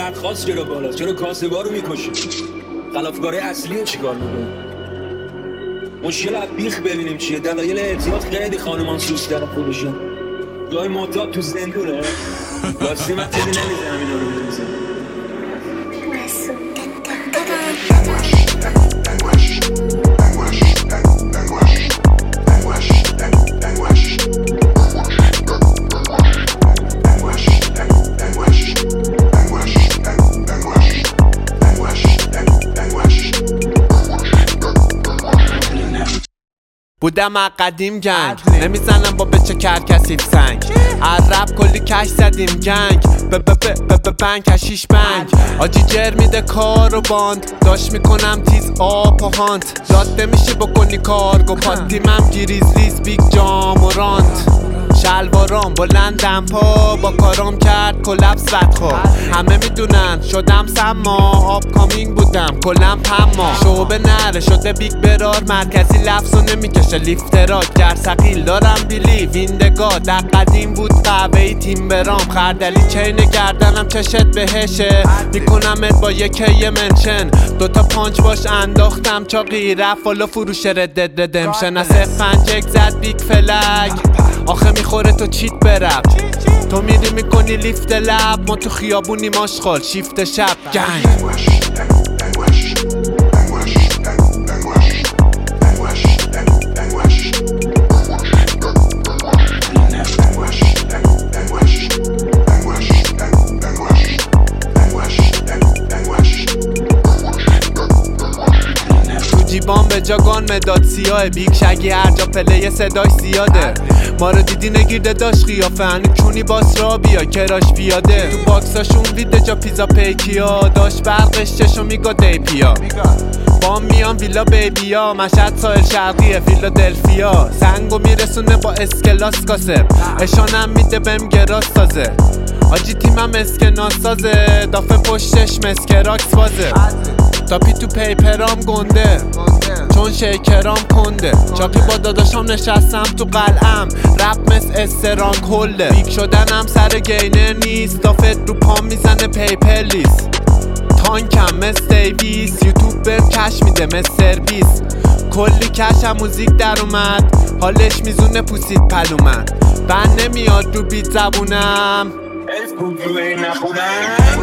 رقاص چرا بالاست؟ چرا کاسبا رو میکشی؟ خلافکاره اصلی رو چیکار میکنی؟ مشکل از بیخ ببینیم چیه. دلایل اعتیاد خیلی خانمان سوسته خودشون جای معتاد تو زندونه. راستی من تیدی نمیزنم اینا رو بزنم. بودم قدیم گنگ نمیزنم با بچه کرکسیف سنگ عرب کلی کش زدیم گنگ بنگ کشیش بنگ آجی جر میده کار و باند داشت میکنم تیز آب و هانت داد نمیشه بکنی کارگو پاتیمم گریزلیز بیگ جام و راند شلوارام بلندم پا با کارام کرد کلپس بدخوا همه میدونن شدم سما آب کامینگ بودم کلم پما شعبه نره شده بیگ برار مرکزی لفظو نمیکشه لیفترات گر سقیل دارم بیلی ویندگاه در قدیم بود قهوه‌ای تیم برام خردلی چین گردنم چشت بهشه میکنمت با یکی منشن دوتا پانچ باش انداختم چاقی رفت والا فروش ردد ردمشن از F5 زد بیگ فلگ آخه میخوره تو چیت برب تو میری میکنی لیفت لب ما تو خیابونی ماشخال شیفت شب گنگ جیبان به جاگان مداد سیاه بیگ شگی هر جا پله صداش زیاده ما رو دیدی نگیرده داشت قیافه هنو چونی باس را بیا کراش بیاده تو باکساشون ویده جا پیزا پیکیا داشت برقش چشو میگا دیپیا بام میان ویلا بیبیا مشهد ساحل شرقیه فیلادلفیا سنگو میرسونه با اسکلاس کاسب اشانم میده بهم گراس سازه آجی تیمم اسکناس سازه دافه پشتش مسکراکس بازه تاپی تو پیپرام گنده چون شیکرام کنده چاقی با داداشام نشستم تو قلعم رپ مثل استرانگ هولده بیگ شدنم سر گینر نیست دافت رو پام میزنه پیپر لیست تانکم مثل دیویس یوتیوب بهم کش میده مثل سرویس کلی کش هم موزیک در اومد حالش میزونه پوسید پلومن بند نمیاد رو بیت زبونم الف کن تو این نخونم